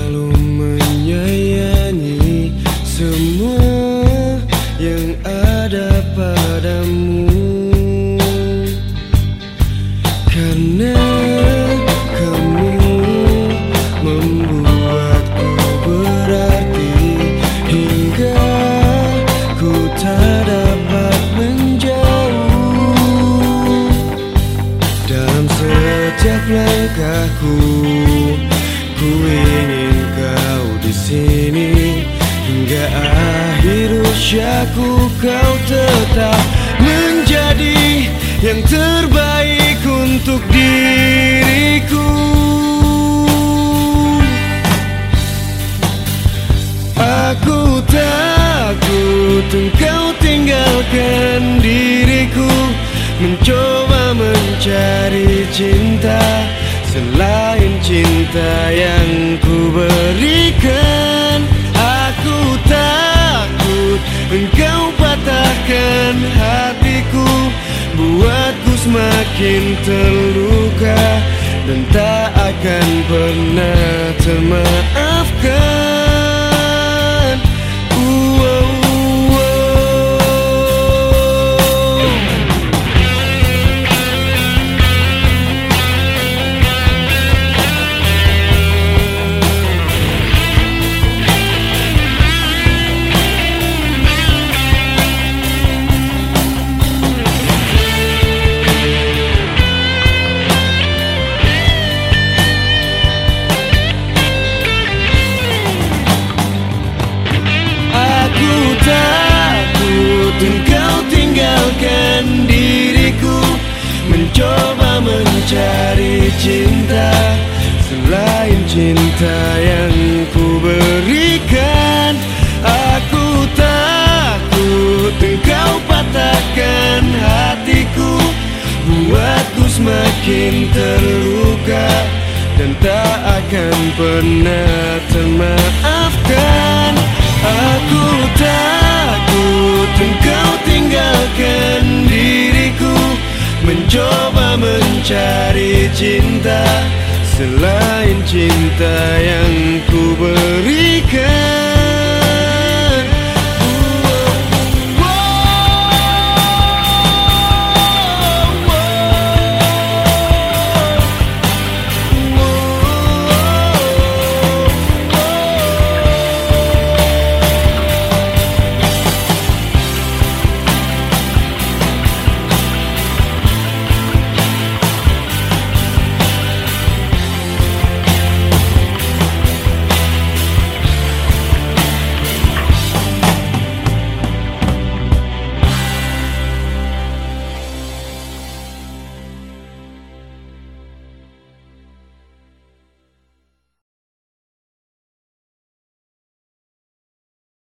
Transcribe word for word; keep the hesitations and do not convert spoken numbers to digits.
selalu menyayangi semua yang ada padamu, karena kamu membuatku berarti hingga ku tak dapat menjauh. Dalam setiap langkahku, ku ingin kau di sini hingga akhir usiaku. Kau tetap menjadi yang terbaik untuk diriku. Aku takut engkau tinggalkan diriku, mencoba mencari cinta selain cinta yang ku berikan. Aku takut engkau patahkan hatiku, buatku semakin terluka dan tak akan pernah termaafkan. Engkau tinggalkan diriku, mencoba mencari cinta selain cinta yang ku berikan. Aku takut engkau patahkan hatiku, buatku semakin terluka dan tak akan pernah termaafkan. Aku takut engkau tinggalkan diriku, mencoba mencari cinta selain cinta yang ku